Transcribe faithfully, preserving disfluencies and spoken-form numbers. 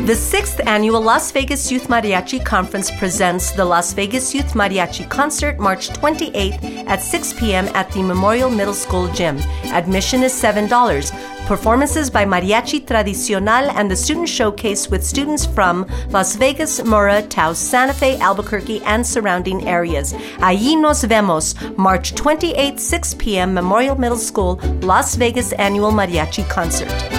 The sixth Annual Las Vegas Youth Mariachi Conference presents the Las Vegas Youth Mariachi Concert March twenty-eighth at six p.m. at the Memorial Middle School Gym. Admission is seven dollars. Performances by Mariachi Tradicional and the Student Showcase with students from Las Vegas, Mora, Taos, Santa Fe, Albuquerque, and surrounding areas. Allí nos vemos, March twenty-eighth, six p.m., Memorial Middle School, Las Vegas Annual Mariachi Concert.